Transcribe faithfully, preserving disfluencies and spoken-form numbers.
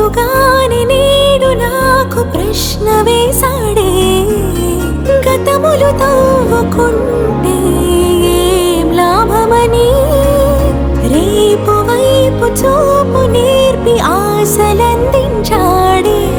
ముందుగానే నేడు నాకు ప్రశ్న వేసాడే, గతములు తవ్వుకుంటే ఏం లాభమని, రేపు వైపు చూపు నేర్పి ఆశలందించాడే.